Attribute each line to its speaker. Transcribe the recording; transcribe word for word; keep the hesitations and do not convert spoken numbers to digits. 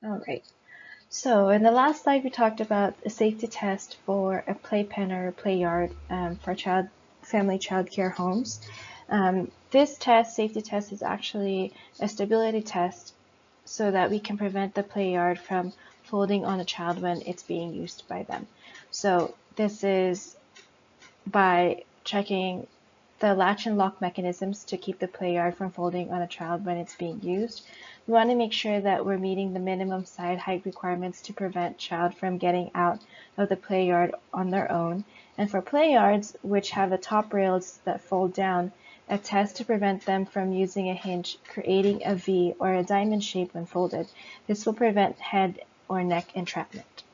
Speaker 1: All right. So in the last slide, we talked about a safety test for a playpen or a play yard um, for child family child care homes. Um, this test, safety test, is actually a stability test so that we can prevent the play yard from folding on a child when it's being used by them. So this is by checking the latch and lock mechanisms to keep the play yard from folding on a child when it's being used. We want to make sure that we're meeting the minimum side height requirements to prevent child from getting out of the play yard on their own. And for play yards, which have the top rails that fold down, a test to prevent them from using a hinge, creating a V or a diamond shape when folded. This will prevent head or neck entrapment.